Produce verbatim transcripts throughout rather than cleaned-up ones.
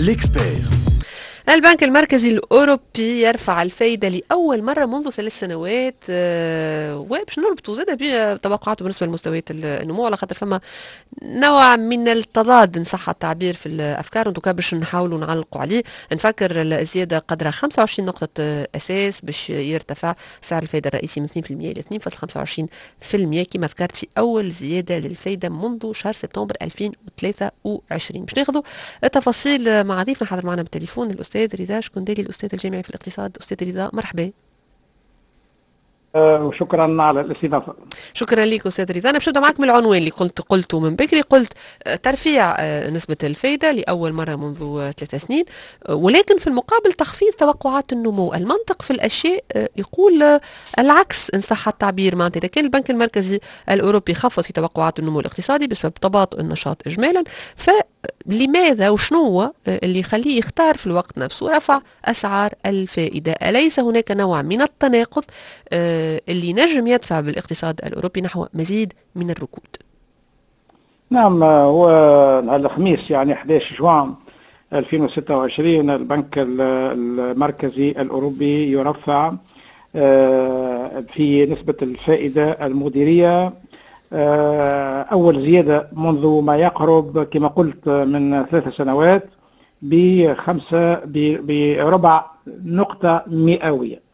ليكسبير. البنك المركزي الأوروبي يرفع الفايدة لأول مرة منذ ثلاث سنوات، أه وباش نربطوا زاد بتوقعاته بالنسبة لمستويات النمو، على خاطر فما نوع من التضاد إن صح التعبير في الأفكار، وانتو باش نحاولوا نعلقوا عليه. نفكر الزيادة قدرها خمسة وعشرين نقطة أساس باش يرتفع سعر الفايدة الرئيسي من اثنين بالمئة إلى اثنين فاصلة خمسة وعشرين بالمئة كما ذكرت في أول زيادة للفايدة منذ شهر سبتمبر ألفين وثلاثة وعشرين. باش ناخذوا التفاصيل مع ضيفنا حاضر معنا بالتليفون الأستاذ رضا شكندالي، الأستاذ الجامعي في الاقتصاد. أستاذ رضا مرحبا. أه وشكرا على الاستضافه. شكرا لك استاذ رضا. انا باش نبدا معك من العنوان اللي كنت قلته من بكري، قلت ترفيع نسبه الفائده لاول مره منذ ثلاث سنين، ولكن في المقابل تخفيض توقعات النمو. المنطق في الاشياء يقول العكس ان صح التعبير. معناتها اذا كان البنك المركزي الاوروبي خفض في توقعات النمو الاقتصادي بسبب تباطؤ النشاط اجمالا، فلماذا وشنو هو اللي يخليه يختار في الوقت نفسه رفع اسعار الفائده؟ اليس هناك نوع من التناقض اللي نجم يدفع بالاقتصاد الأوروبي نحو مزيد من الركود؟ نعم، هو الخميس يعني أحد عشر جوان ألفين وستة وعشرين البنك المركزي الأوروبي يرفع في نسبة الفائدة المديرية أول زيادة منذ ما يقرب كما قلت من ثلاث سنوات بخمسة بربع نقطة مئوية.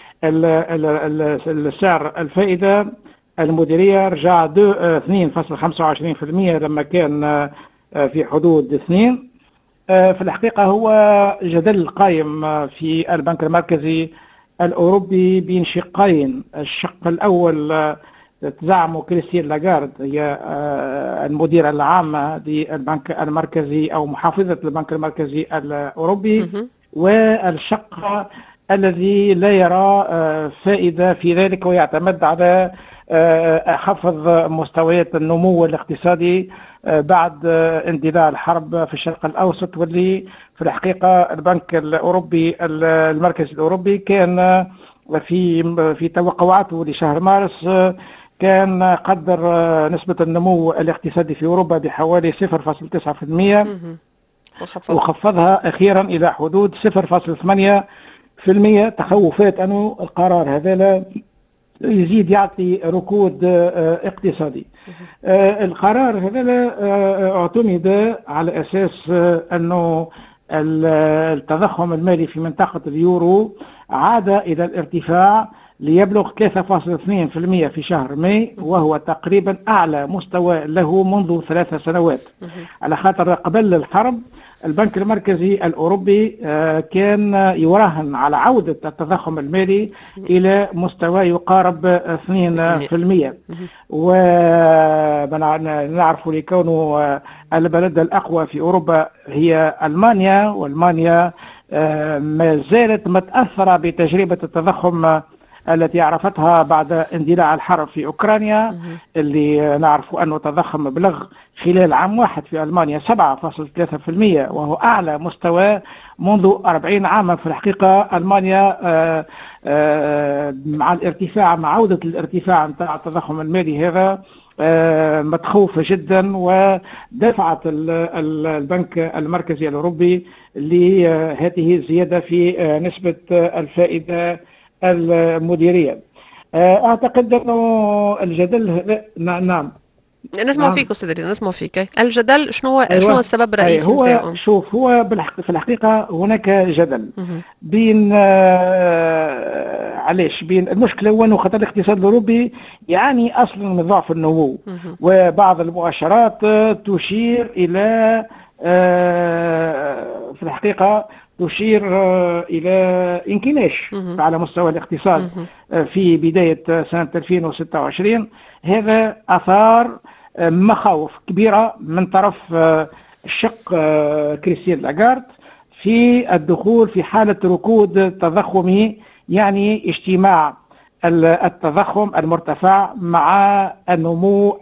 السعر الفائدة المديرية رجع اثنين فاصلة خمسة وعشرين بالمئة لما كان في حدود اثنين. في الحقيقة هو جدل قائم في البنك المركزي الأوروبي بين شقين. الشق الأول تزعم كريستين لاغارد، هي المديرة العامة للبنك المركزي أو محافظة البنك المركزي الأوروبي، والشق الذي لا يرى فائدة في ذلك ويعتمد على خفض مستويات النمو الاقتصادي بعد اندلاع الحرب في الشرق الأوسط، واللي في الحقيقة البنك الأوروبي المركزي الأوروبي كان في في توقعاته لشهر مارس كان قدر نسبة النمو الاقتصادي في أوروبا بحوالي صفر فاصلة تسعة بالمئة وخفضها أخيرا إلى حدود صفر فاصلة ثمانية في المية، تخوفات أنه القرار هذا يزيد يعطي ركود اقتصادي. القرار هذا اعتمد على أساس أنه التضخم المالي في منطقة اليورو عاد إلى الارتفاع ليبلغ ثلاثة فاصلة اثنين بالمئة في شهر ماي، وهو تقريبا أعلى مستوى له منذ ثلاث سنوات. على خاطر قبل الحرب البنك المركزي الأوروبي كان يراهن على عودة التضخم المالي إلى مستوى يقارب اثنين بالمئة، ونعرف لكونه البلد الأقوى في أوروبا هي ألمانيا، وألمانيا ما زالت متأثرة بتجربة التضخم التي عرفتها بعد اندلاع الحرب في أوكرانيا، اللي نعرف أنه تضخم بلغ خلال عام واحد في ألمانيا سبعة فاصلة ثلاثة بالمئة، وهو أعلى مستوى منذ أربعين عاما. في الحقيقة ألمانيا آآ آآ مع الارتفاع مع عودة الارتفاع نتاع التضخم المالي هذا متخوفة جدا، ودفعت البنك المركزي الأوروبي لهذه الزيادة في نسبة الفائدة المديرية. أعتقد أنه الجدل نعم نسمع فيك أستاذ رضا، نسمع فيك. الجدل شنو هو أيوة. شنو هو السبب الرئيسي نتاعو؟ هو شوف، هو في الحقيقة هناك جدل بين آه علاش بين المشكلة هو أنه خاطر الاقتصاد الأوروبي يعاني أصلا من ضعف النمو، وبعض المؤشرات تشير إلى آه في الحقيقة تشير إلى انكماش على مستوى الاقتصاد في بداية سنة ألفين وستة وعشرين. هذا أثار مخاوف كبيرة من طرف الشق كريستين لاغارد في الدخول في حالة ركود تضخمي، يعني اجتماع التضخم المرتفع مع النمو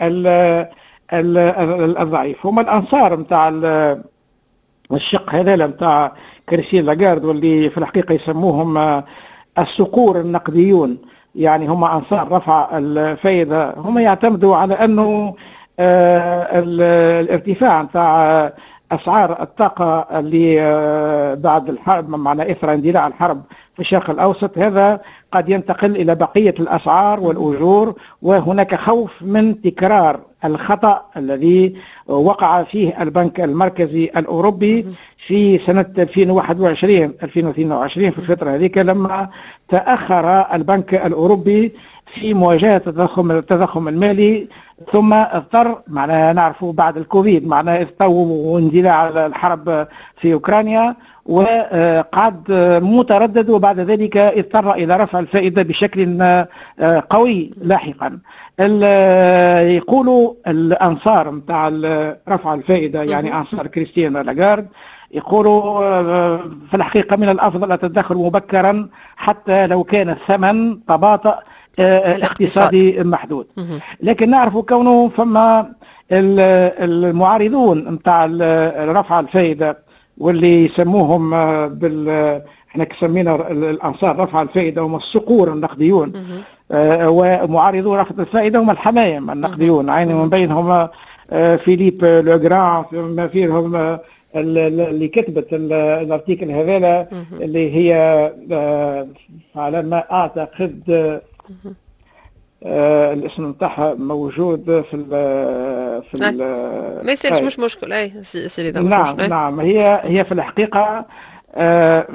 الضعيف. هم الأنصار متاع الشق هذا متاع كريستين لاغارد، واللي في الحقيقة يسموهم الصقور النقديون، يعني هم أنصار رفع الفائدة. هم يعتمدوا على أنه الارتفاع نتاع أسعار الطاقة اللي بعد الحرب، معنى إثر اندلاع الحرب في الشرق الأوسط، هذا قد ينتقل إلى بقية الأسعار والأجور، وهناك خوف من تكرار الخطأ الذي وقع فيه البنك المركزي الأوروبي في سنة ألفين وواحد وعشرين ألفين واثنين وعشرين، في الفترة هذيك لما تأخر البنك الأوروبي في مواجهة التضخم التضخم المالي، ثم اضطر، معناها نعرفوا بعد الكوفيد، معناها استووا واندلاع الحرب في أوكرانيا، وقعد متردد، وبعد ذلك اضطر إلى رفع الفائدة بشكل قوي لاحقا. يقولوا الأنصار متاع رفع الفائدة، يعني أنصار كريستيان لاغارد، يقولوا في الحقيقة من الأفضل التدخل مبكرا حتى لو كان الثمن تباطؤ اقتصادي محدود. لكن نعرف كونه فما المعارضون نتاع رفع الفائدة، واللي يسموهم بال احنا كسمينا الانصار رفع الفائده هم الصقور النقديون، ومعارضو رفع الفائده هم الحمايم النقديون، يعني من بينهم فيليب لوغران، ما فيهم اللي كتبت الارتيكل هذا اللي هي على ما اعتقد آه الاسم نتاعها موجود في ال في ال ما يصيرش، مش مشكل. اي سيدي نعم مش نعم هي هي في الحقيقه آه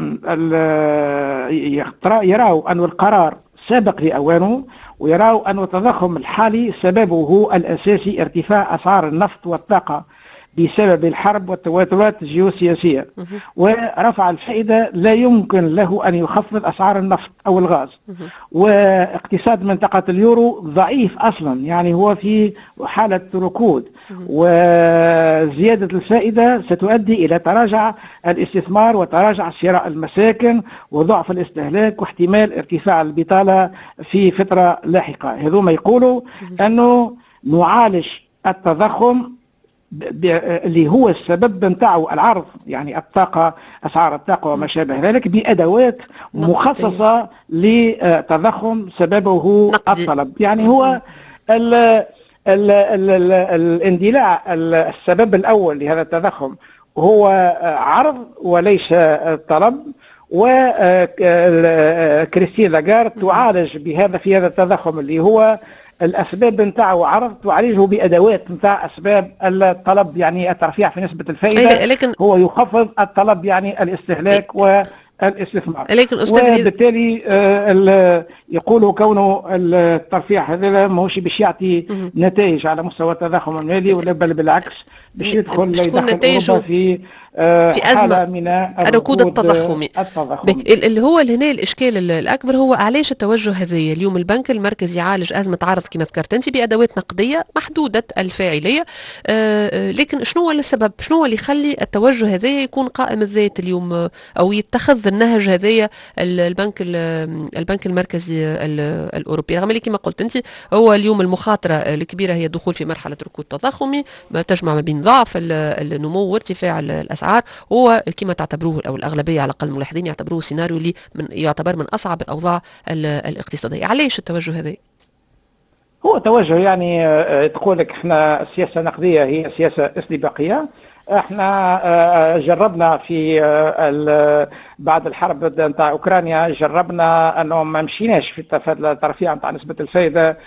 يراوا أن القرار سابق لأوانه، ويراوا أن التضخم الحالي سببه الأساسي ارتفاع أسعار النفط والطاقة بسبب الحرب والتوترات الجيوسياسية، ورفع الفائدة لا يمكن له أن يخفض أسعار النفط أو الغاز، واقتصاد منطقة اليورو ضعيف أصلا، يعني هو في حالة ركود، وزيادة الفائدة ستؤدي إلى تراجع الاستثمار وتراجع شراء المساكن وضعف الاستهلاك واحتمال ارتفاع البطالة في فترة لاحقة. هذوما يقولوا أنه نعالج التضخم اللي هو السبب نتاعو العرض، يعني الطاقة، أسعار الطاقة وما شابه ذلك، بأدوات مخصصة لتضخم سببه نقدي. الطلب، يعني هو ال ال ال ال الاندلاع السبب الأول لهذا التضخم هو عرض وليس طلب، وكريستين لاغارد تعالج بهذا في هذا التضخم اللي هو الاسباب نتاعو عرض، تعالجه بادوات نتاع اسباب الطلب، يعني الترفيع في نسبه الفائده، لكن هو يخفض الطلب يعني الاستهلاك والاستثمار، لكن وبالتالي آه يقولوا كونه الترفيع هذا ماهوش باش يعطي نتائج على مستوى التضخم المالي، ولا بل بالعكس باش يدخل يدخل اوروبا في في أزمة من الركود التضخمي. اللي هو هنا الإشكال الأكبر هو علاش التوجه هذايا اليوم البنك المركزي يعالج أزمة عرض كما ذكرت أنت بأدوات نقدية محدودة الفاعلية، لكن شنو هو السبب، شنو هو اللي يخلي التوجه هذايا يكون قائم الذات اليوم أو يتخذ النهج هذايا البنك البنك المركزي الأوروبي، رغم اللي كما قلت أنت هو اليوم المخاطرة الكبيرة هي الدخول في مرحلة ركود تضخمي ما تجمع ما بين ضعف النمو وارتفاع الأسعار، هو كما تعتبروه او الاغلبيه على الاقل الملاحظين يعتبروه سيناريو اللي من يعتبر من اصعب الاوضاع الاقتصاديه. علاش التوجه هذا؟ هو توجه يعني تقول لك احنا السياسه النقديه هي سياسه استباقيه، احنا جربنا في بعد الحرب نتاع اوكرانيا جربنا انه ما مشيناش في الترفيع نتاع نسبه الفائده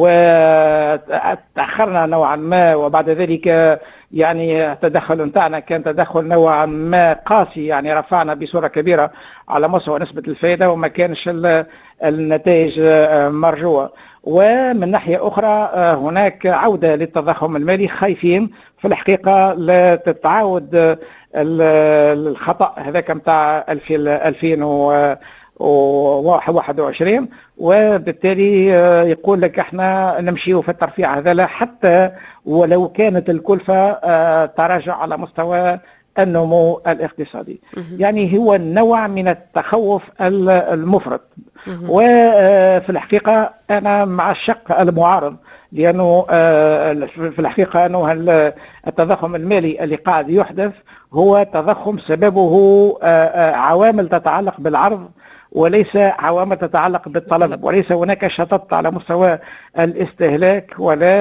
وتاخرنا نوعا ما، وبعد ذلك يعني التدخل نتاعنا كان تدخل نوعا ما قاسي، يعني رفعنا بصوره كبيره على مستوى نسبه الفائده وما كانش النتائج مرجوه. ومن ناحيه اخرى هناك عوده للتضخم المالي، خايفين في الحقيقه لا تتعاود الخطا هذاك نتاع ألفين وواحد وعشرين، وبالتالي يقول لك احنا نمشيو في الترفيع هذا لا حتى ولو كانت الكلفه تراجع على مستوى النمو الاقتصادي. يعني هو نوع من التخوف المفرط، وفي الحقيقه انا مع الشق المعارض، لانه في الحقيقه انه التضخم المالي اللي قاعد يحدث هو تضخم سببه عوامل تتعلق بالعرض وليس عوامل تتعلق بالطلب، وليس هناك شطط على مستوى الاستهلاك ولا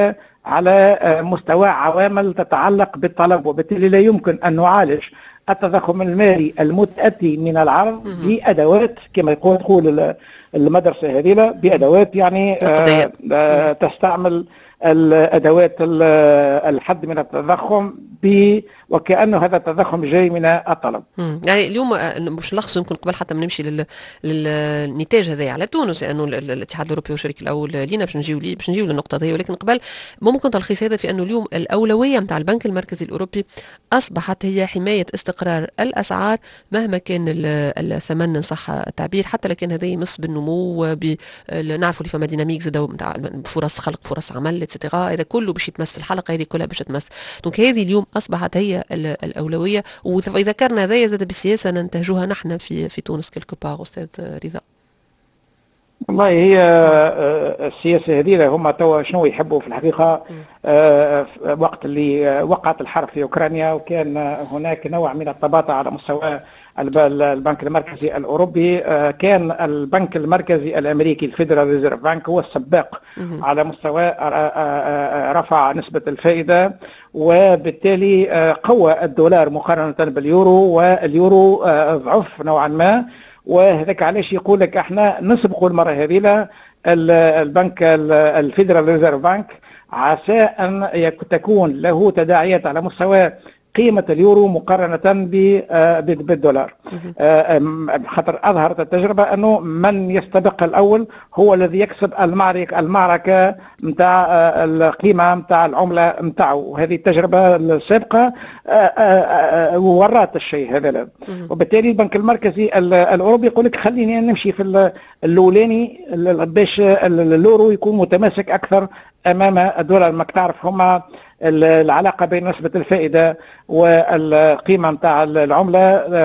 على مستوى عوامل تتعلق بالطلب، وبالتالي لا يمكن أن نعالج التضخم المالي المتأتي من العرض بأدوات كما يقول تقول المدرسة هذه، بأدوات يعني آه آه تستعمل الأدوات الحد من التضخم وكأنه هذا التضخم جاي من الطلب. يعني اليوم مش نلخص، يمكن قبل حتى ما نمشي لل... للنتاج هذا على تونس، لأنه يعني الاتحاد الأوروبي والشريك الأول لينا باش نجيو باش نجيو للنقطة هذه، ولكن قبل ممكن تلخيص هذا في أنه اليوم الأولوية نتاع البنك المركزي الأوروبي أصبحت هي حماية استقرار الأسعار مهما كان الثمن إن صح التعبير، حتى لكن هذا يمس بالنمو، نعرفوا اللي فما ديناميك زادوا نتاع فرص خلق فرص عمل اتسيتيرا، هذا كله باش يتمس، الحلقة هذه كلها باش تمس. دونك هذه اليوم أصبحت هي الأولوية، وإذا ذكرنا هذا زاد بالسياسة ننتهجوها نحن في في تونس كيلكو باغ. أستاذ رضا، والله هي السياسة هذه هم توا شنو يحبوا في الحقيقة. وقت اللي وقعت الحرب في أوكرانيا وكان هناك نوع من التباطؤ على مستوى البنك المركزي الأوروبي، كان البنك المركزي الأمريكي الفيدرال ريزيرف بانك هو السباق على مستوى رفع نسبة الفائدة، وبالتالي قوى الدولار مقارنة باليورو، واليورو ضعف نوعا ما، وهذاك علاش يقول لك احنا نسبقوا المرة هذه البنك الفيدرال ريزيرف بانك، عسى أن تكون له تداعيات على مستوى قيمة اليورو مقارنة بالدولار. خاطر أظهرت التجربة أنه من يستبق الأول هو الذي يكسب المعركة المعركة متاع القيمة متاع العملة متاعه، وهذه التجربة السابقة ورات الشيء هذا. وبالتالي البنك المركزي الأوروبي يقول لك خليني نمشي في الأولاني باش اليورو يكون متماسك أكثر أمام الدولار. ما تعرف هما العلاقة بين نسبة الفائدة والقيمة متاع العملة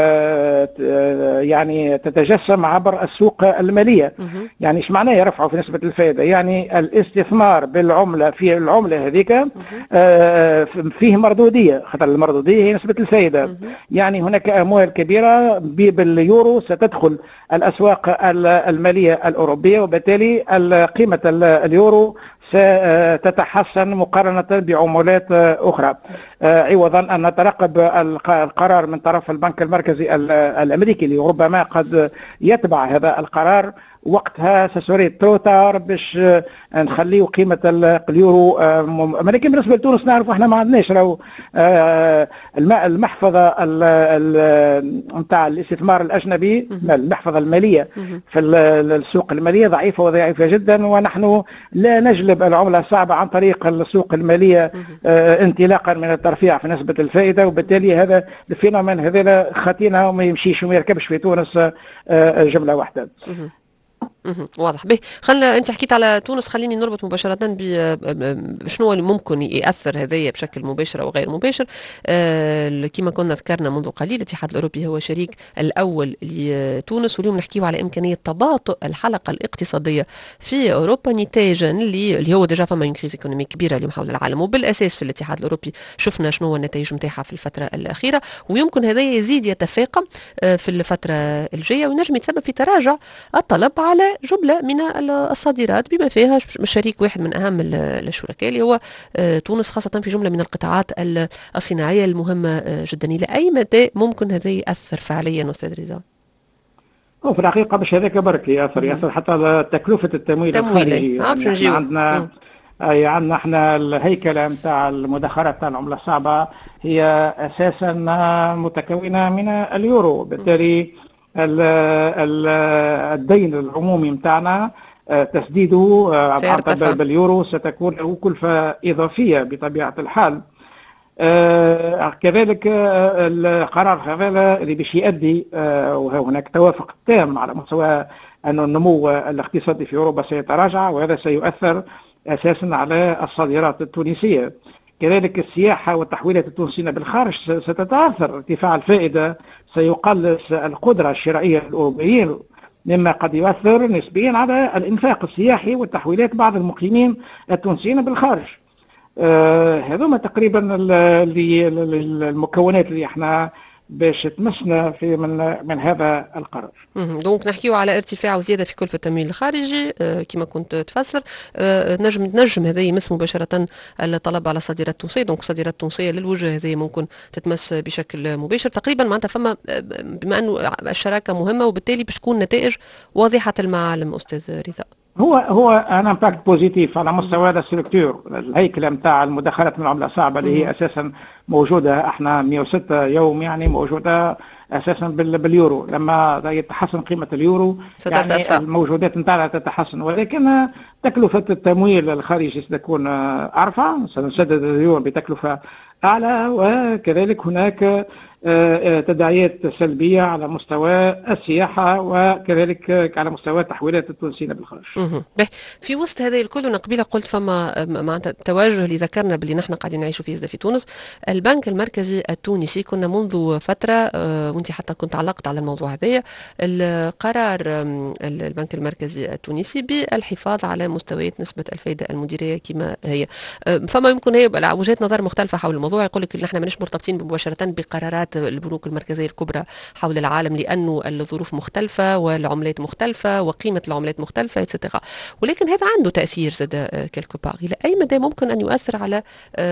يعني تتجسم عبر السوق المالية. يعني ايش معناه يرفعوا في نسبة الفائدة؟ يعني الاستثمار بالعملة في العملة هذيك فيه مردودية، خاطر المردودية هي نسبة الفائدة. يعني هناك أموال كبيرة باليورو ستدخل الأسواق المالية الأوروبية، وبالتالي قيمة اليورو ستتحسن مقارنة بعملات أخرى، عوضا أن نترقب القرار من طرف البنك المركزي الأمريكي اللي ربما قد يتبع هذا القرار. وقتها سسوري توتار باش نخليو قيمة اليورو. ولكن بالنسبة لتونس نعرف احنا ما عندناش لو المحفظة نتاع الاستثمار الأجنبي، المحفظة المالية في السوق المالية ضعيفة وضعيفة جدا، ونحن لا نجلب العملة الصعبة عن طريق السوق المالية انطلاقا من الترفيع في نسبة الفائدة. وبالتالي هذا الفينومين هذا خطينا وما يمشيش وما يركبش في تونس جملة واحدة. واضح. به خلنا انت حكيت على تونس، خليني نربط مباشره بشنو اللي ممكن ياثر هذايا بشكل مباشر او غير مباشر. آه كما كنا ذكرنا منذ قليل الاتحاد الاوروبي هو شريك الاول لتونس، واليوم نحكيو على امكانيه تباطؤ الحلقه الاقتصاديه في اوروبا نتاجا اللي هو ديجا فما كريز ايكونومي كبيره اليوم حول العالم، وبالاساس في الاتحاد الاوروبي شفنا شنو هو النتائج نتاعها في الفتره الاخيره، ويمكن هذا يزيد يتفاقم في الفتره الجايه وينجم يتسبب في تراجع الطلب على جملة من الصادرات بما فيها شريك واحد من أهم الشركاء اللي هو تونس، خاصة في جملة من القطاعات الصناعية المهمة جدا. إلى أي مدى ممكن هذا يأثر فعليا أستاذ رضا؟ في الحقيقة مش هذاك برك يأثر، يأثر حتى تكلفة التمويل الخارجي. يعني عندنا أي عندنا احنا الهيكلة نتاع المدخرات نتاع العملة الصعبة هي أساسا متكونة من اليورو، بالتالي الدين العمومي متاعنا تسديده باليورو ستكون له كلفة إضافية بطبيعة الحال. آه كذلك آه القرار هذا اللي باش يؤدي آه وهناك توافق تام على مستوى أن النمو الاقتصادي في أوروبا سيتراجع، وهذا سيؤثر أساسا على الصادرات التونسية. كذلك السياحة والتحويلات التونسية بالخارج ستتأثر، ارتفاع الفائدة سيقلص القدرة الشرائية للأوروبيين، مما قد يؤثر نسبيا على الإنفاق السياحي والتحويلات بعض المقيمين التونسيين بالخارج. آه هذوما تقريبا المكونات اللي احنا باش تمسنا في من من هذا القرار. دونك نحكيو على ارتفاع وزياده في كلفه التمويل الخارجي آه كما كنت تفسر. آه نجم نجم هذا يمس مباشره الطلب على الصادرات التونسيه، دونك الصادرات التونسيه للوجه هذه ممكن تتمس بشكل مباشر تقريبا. معناتها فما بما انه الشراكه مهمه وبالتالي باش تكون نتائج واضحه المعالم استاذ رضا. هو هو ان امباكت بوزيتيف على مستوى هذا الستركتور، الهيكله نتاع المداخلات من العمله الصعبه اللي هي اساسا موجوده، احنا مئة وستة يوم يعني موجوده اساسا باليورو. لما يتحسن قيمه اليورو يعني الموجودات نتاعنا تتحسن، ولكن تكلفه التمويل الخارجي ستكون ارفع، سنسدد اليورو بتكلفه اعلى، وكذلك هناك تداعيات سلبية على مستوى السياحة وكذلك على مستوى التحويلات التونسية بالخارج. في وسط هذا الكل أنا قبيلة قلت فما معناتها التوجه اللي ذكرنا باللي نحن قاعدين نعيشوا فيه في تونس. البنك المركزي التونسي كنا منذ فترة وانت حتى كنت علقت على الموضوع هذايا، القرار البنك المركزي التونسي بالحفاظ على مستويات نسبة الفائدة المديرية كما هي. فما يمكن هي وجهات نظر مختلفة حول الموضوع، يقول لك نحن ماناش مرتبطين مباشرة بقرارات البنوك المركزية الكبرى حول العالم لأنه الظروف مختلفة والعملات مختلفة وقيمة العملات مختلفة إتسيتيرا، ولكن هذا عنده تأثير زاد كيلكو باغ. إلى أي مدى ممكن أن يؤثر على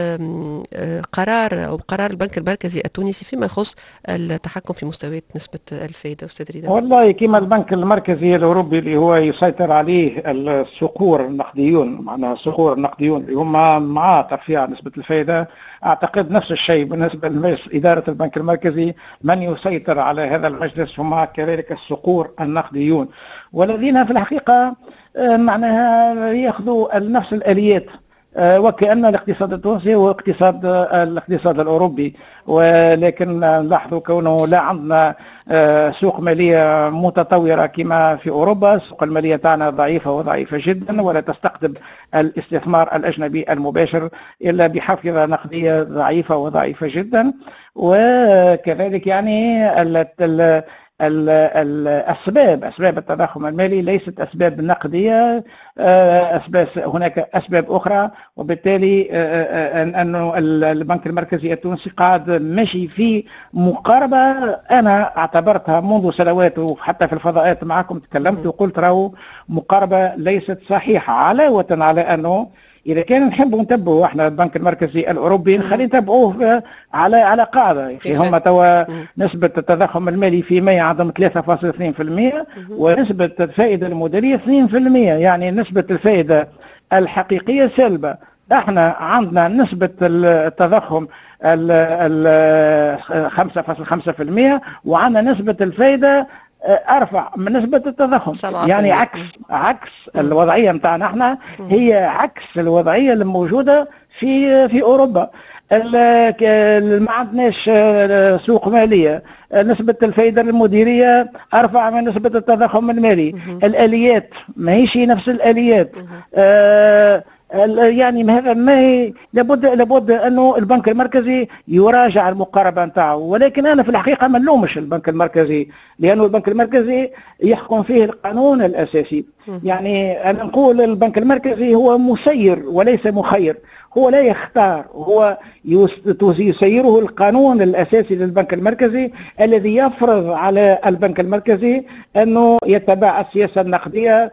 قرار أو قرار البنك المركزي التونسي فيما يخص التحكم في مستويات نسبة الفائدة أستاذ رضا؟ والله كما البنك المركزي الأوروبي اللي هو يسيطر عليه الصقور النقديون، معناها الصقور النقديون اللي هم مع ترفيع نسبة الفائدة، أعتقد نفس الشيء بالنسبة لمجلس إدارة البنك المركزي، من يسيطر على هذا المجلس هم كذلك الصقور النقديون، والذين في الحقيقة معناها يأخذوا نفس الآليات، وكأن الاقتصاد التونسي هو اقتصاد الاقتصاد الأوروبي. ولكن نلاحظوا كونه لا عندنا سوق مالية متطورة كما في أوروبا، السوق المالية تاعنا ضعيفة وضعيفة جدا، ولا تستقطب الاستثمار الأجنبي المباشر إلا بحافظة نقدية ضعيفة وضعيفة جدا. وكذلك يعني ال الأسباب أسباب التضخم المالي ليست أسباب نقدية، أسباب هناك أسباب أخرى، وبالتالي أنه البنك المركزي التونسي قاعد ماشي في مقاربة أنا اعتبرتها منذ سنوات، وحتى في الفضاءات معكم تكلمت وقلت راهو مقاربة ليست صحيحة، علاوة على أنه إذا كان نحبوا نتبعوا احنا البنك المركزي الأوروبي نخلي نتبعوه على على قاعدة. هم توا نسبة التضخم المالي في ماي عندهم ثلاثة فاصلة اثنين بالمئة ونسبة الفائدة المديرية اثنين بالمئة، يعني نسبة الفائدة الحقيقية سلبة. احنا عندنا نسبة التضخم خمسة فاصلة خمسة بالمئة وعندنا نسبة الفائدة ارفع من نسبه التضخم، يعني عكس عكس الوضعيه نتاعنا احنا، هي عكس الوضعيه الموجوده في في اوروبا. ما عندناش سوق ماليه، نسبه الفائده المديريه ارفع من نسبه التضخم المالي، الاليات ماهيش نفس الاليات. آه يعني هذا ما هي لابد لابد انه البنك المركزي يراجع المقاربه نتاعو. ولكن انا في الحقيقه ما نلومش البنك المركزي، لانه البنك المركزي يحكم فيه القانون الاساسي. يعني انا نقول البنك المركزي هو مسير وليس مخير، هو لا يختار، هو يسيره القانون الاساسي للبنك المركزي الذي يفرض على البنك المركزي انه يتبع السياسه النقديه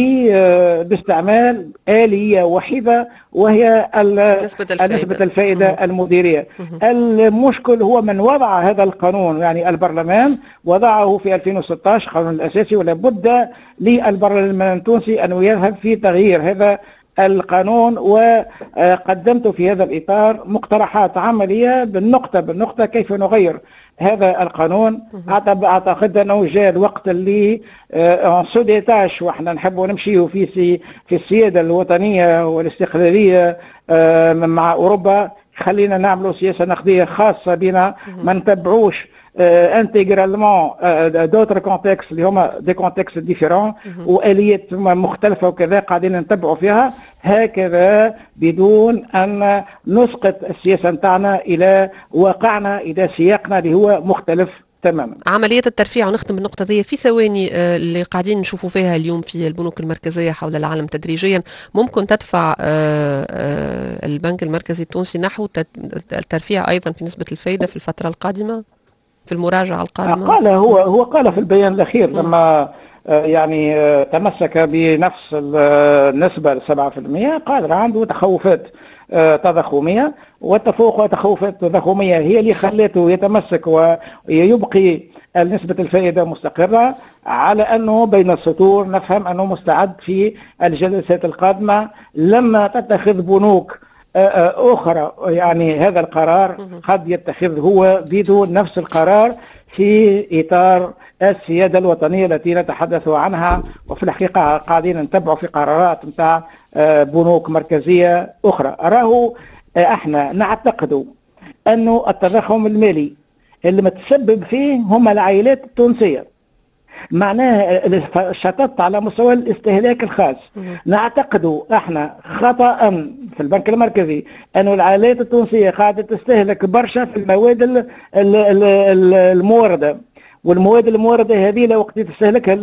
باستعمال آلية وحيدة وهي نسبة الفائدة, نسبة الفائدة المديرية. المشكل هو من وضع هذا القانون، يعني البرلمان وضعه في ألفين وستة عشر القانون الأساسي، ولا بد للبرلمان التونسي أن يذهب في تغيير هذا القانون. وقدمت في هذا الإطار مقترحات عملية بالنقطة بالنقطة كيف نغير هذا القانون. أعتقد أنه جاء الوقت اللي سوديتاش واحنا نحبوا نمشي في في السيادة الوطنية والاستقلالية مع أوروبا، خلينا نعملوا سياسة نقدية خاصة بنا، ما نتبعوش انتيغرالمون دوتر كونتكست اللي هما دي كونتكست ديفيرون واليات مختلفه وكذا قاعدين نتبعوا فيها هكذا بدون ان نسقط السياسه نتاعنا الى واقعنا الى سياقنا اللي هو مختلف تماما. عملية الترفيع، ونختم بالنقطة ذي في ثواني، اللي قاعدين نشوفوا فيها اليوم في البنوك المركزية حول العالم تدريجيا ممكن تدفع البنك المركزي التونسي نحو الترفيع أيضا في نسبة الفائدة في الفترة القادمة؟ في المراجعة القادمة؟ قال هو هو قال في البيان الأخير لما يعني تمسك بنفس النسبة سبعة في المئة، قال عنده تخوفات تضخمية، والتفوق وتخوفات تضخمية هي اللي خلته يتمسك ويبقي نسبة الفائدة مستقرة، على أنه بين السطور نفهم أنه مستعد في الجلسات القادمة لما تتخذ بنوك أخرى يعني هذا القرار قد يتخذ هو بدون نفس القرار في إطار السيادة الوطنية التي نتحدث عنها. وفي الحقيقة قاعدين نتبعوا في قرارات نتاع بنوك مركزية أخرى. أراه احنا نعتقد أنه التضخم المالي اللي متسبب فيه هم العائلات التونسية، معناها شطط على مستوى الاستهلاك الخاص. نعتقد احنا خطأ في البنك المركزي أنه العائلات التونسية قاعدة تستهلك برشا في المواد الموردة، والمواد الموردة هذه لو وقت تستهلكها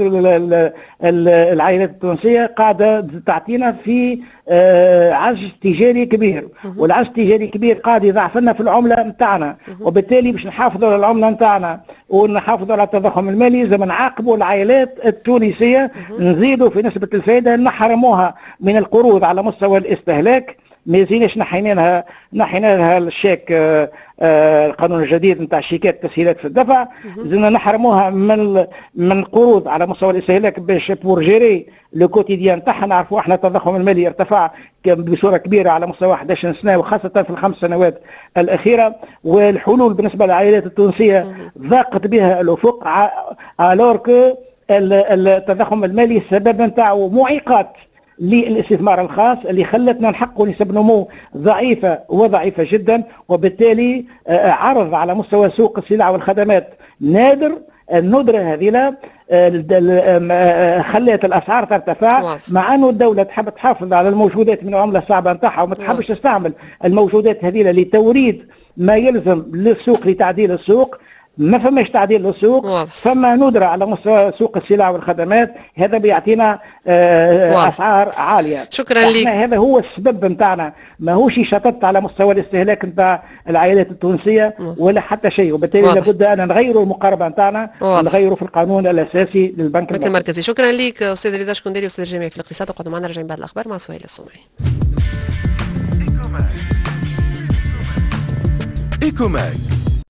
العائلات التونسية قاعدة تعطينا في عجز تجاري كبير، والعجز التجاري كبير قاعد يضعف لنا في العملة نتاعنا، وبالتالي باش نحافظوا على العملة نتاعنا ونحافظوا على التضخم المالي لازم نعاقبوا العائلات التونسية، نزيدوا في نسبة الفائدة، نحرموها من القروض على مستوى الاستهلاك. ما يزينش نحينا لها نحينا لها الشيك آآ آآ القانون الجديد نتاع الشيكات التسهيلات في الدفع، زدنا نحرموها من من قروض على مستوى الاستهلاك باش بور جيري لو كوتيديان تاعها. نعرفوا احنا التضخم المالي ارتفع بصوره كبيره على مستوى إحدى عشرة سنه وخاصه في الخمس سنوات الاخيره، والحلول بالنسبه للعائلات التونسيه ضاقت بها الافق، الور كو التضخم المالي السبب نتاعو معيقات للاستثمار الخاص اللي خلتنا نحققوا نسب نمو ضعيفة وضعيفة جدا، وبالتالي عرض على مستوى سوق السلع والخدمات نادر. الندرة هذه خلت الأسعار ترتفع، مع أنه الدولة تحب تحافظ على الموجودات من العملة الصعبة نتاعها وما تحبش تستعمل الموجودات هذه لتوريد ما يلزم للسوق لتعديل السوق. ما فماش تعديل للسوق، فما ندرة على مستوى سوق السلع والخدمات، هذا بيعطينا آه اسعار عاليه. شكرا لك. هذا هو السبب نتاعنا، ماهوش شطط على مستوى الاستهلاك نتاع العائلات التونسيه ولا حتى شيء، وبالتالي لابد ان نغيروا المقاربه نتاعنا ونغيروا في القانون الاساسي للبنك المركزي. المركزي. شكرا لك استاذ رضا شكندري استاذ جامعي في الاقتصاد، وقعدوا معنا راجعين بعد الاخبار مع سهيل الصومعي. إيكوماك